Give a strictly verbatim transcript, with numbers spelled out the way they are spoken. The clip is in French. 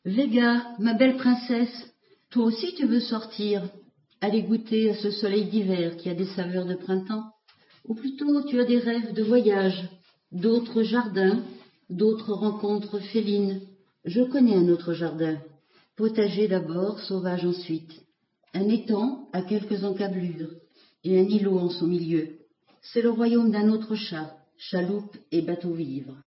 Vega, ma belle princesse, toi aussi tu veux sortir, aller goûter à ce soleil d'hiver qui a des saveurs de printemps? Ou plutôt tu as des rêves de voyage, d'autres jardins, d'autres rencontres félines? Je connais un autre jardin, potager d'abord, sauvage ensuite, un étang à quelques encablures et un îlot en son milieu. C'est le royaume d'un autre chat, chaloupe et bateau-vivre.